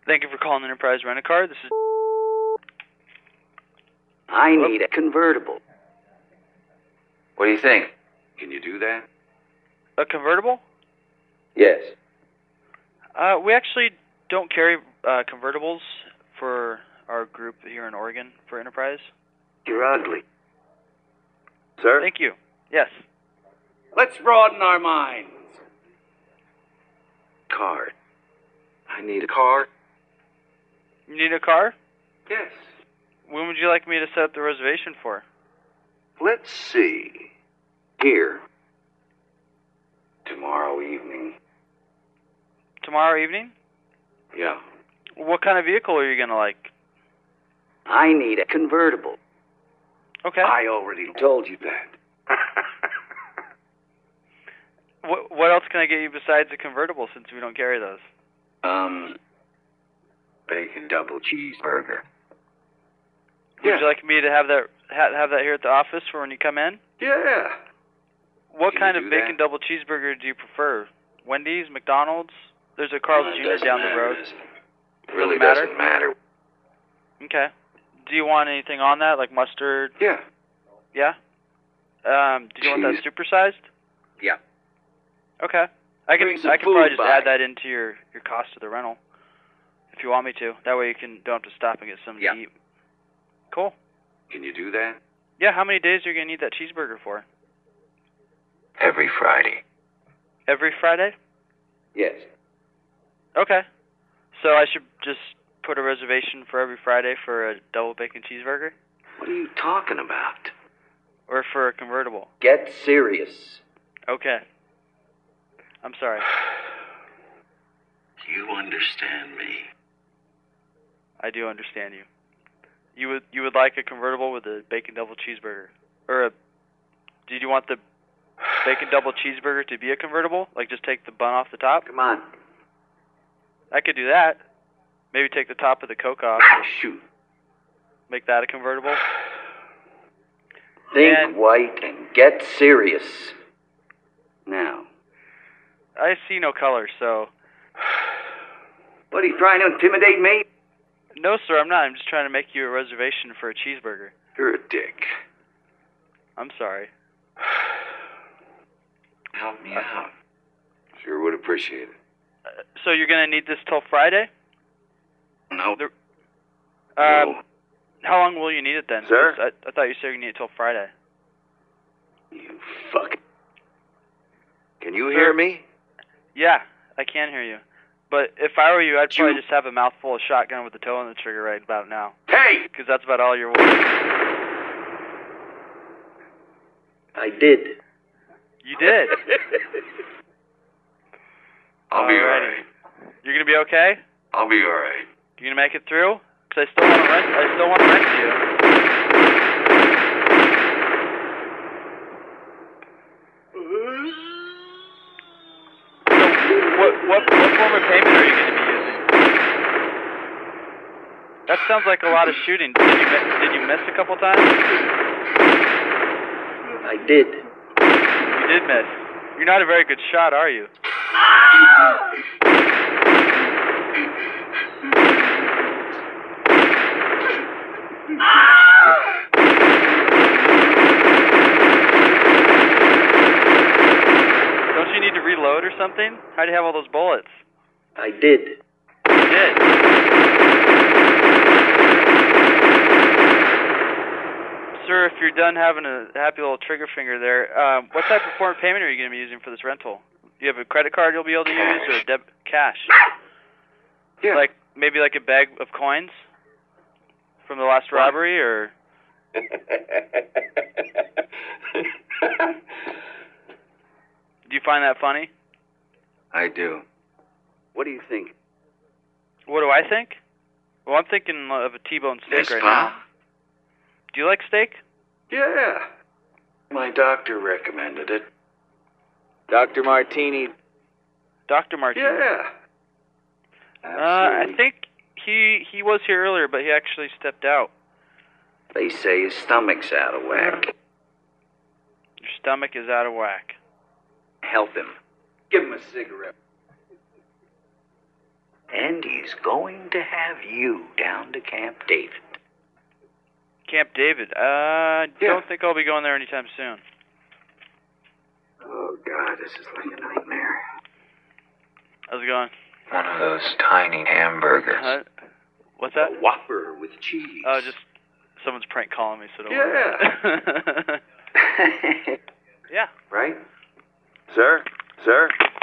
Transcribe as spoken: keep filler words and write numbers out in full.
Thank you for calling Enterprise Rent-A-Car. This is... I need a convertible. What do you think? Can you do that? A convertible? Yes. Uh, we actually don't carry uh, convertibles for our group here in Oregon for Enterprise. You're ugly. Sir? Thank you. Yes. Let's broaden our minds. Card. I need a car. You need a car? Yes. When would you like me to set up the reservation for? Let's see. Here. Tomorrow evening. Tomorrow evening? Yeah. What kind of vehicle are you going to like? I need a convertible. Okay. I already told you that. What, what else can I get you besides a convertible since we don't carry those? Um, bacon double cheeseburger. Would Yeah. you like me to have that ha have that here at the office for when you come in? Yeah. What Can kind you of do bacon that? double cheeseburger do you prefer? Wendy's, McDonald's? There's a Carl's Well, it Junior doesn't down the matter, road. does it? It really Doesn't matter? doesn't matter. Okay. Do you want anything on that, like mustard? Yeah. Yeah? Um, do you want that Cheese. supersized? Yeah. Okay. I can Bring some I can probably food just by. add that into your, your cost of the rental. If you want me to. That way you can don't have to stop and get something Yeah. to eat. Cool. Can you do that? Yeah, how many days are you gonna need that cheeseburger for? Every Friday. Every Friday? Yes. Okay. So I should just put a reservation for every Friday for a double bacon cheeseburger? What are you talking about? Or for a convertible? Get serious. Okay. I'm sorry. You understand me. I do understand you. You would you would like a convertible with a bacon double cheeseburger? Or a did you want the bacon double cheeseburger to be a convertible? Like just take the bun off the top? Come on. I could do that. Maybe take the top of the Coke off. Shoot. Make that a convertible. Think And- white and get serious. Now. I see no color, so What, are you trying to intimidate me? no sir, I'm not. I'm just trying to make you a reservation for a cheeseburger. You're a dick. I'm sorry. Help me out. Sure would appreciate it. Uh, so you're gonna need this till Friday? No. The- no. Um, how long will you need it then? Sir? 'Cause I, I thought you said you need it till Friday. You fuck. Can you Sir? hear me? Yeah, I can hear you. But if I were you, I'd probably You- just have a mouthful of shotgun with the toe on the trigger right about now. Hey! Because that's about all you're worth. I did. You did. I'll be Alrighty. alright. You're gonna be okay? I'll be alright. You gonna make it through? Because I still want to rent. I still want to rent you. So what what what form of payment are you gonna be using? That sounds like a lot of shooting. Did you mi- did you miss a couple times? I did. You did miss. You're not a very good shot, are you? Don't you need to reload or something? How do you have all those bullets? I did. You did. Sir, if you're done having a happy little trigger finger there, um, what type of form of payment are you going to be using for this rental? Do you have a credit card you'll be able to use or a deb cash? Yeah. Like maybe like a bag of coins from the last robbery, or do you find that funny? I do. What do you think? What do I think? Well, I'm thinking of a T-bone steak Yes, right Pa? now. Do you like steak? Yeah. My doctor recommended it. Doctor Martini. Doctor Martini. Yeah. Uh, I Absolutely. think he he was here earlier, but he actually stepped out. They say his stomach's out of whack. Your stomach is out of whack. Help him. Give him a cigarette. And Andy's going to have you down to Camp David. Camp David. Uh, I Yeah. don't think I'll be going there anytime soon. Oh, God, this is like a nightmare. How's it going? One of those tiny hamburgers. Huh? What's that? A Whopper with cheese. Oh, just someone's prank calling me, so don't Yeah. worry. Yeah. Right? Sir? Sir?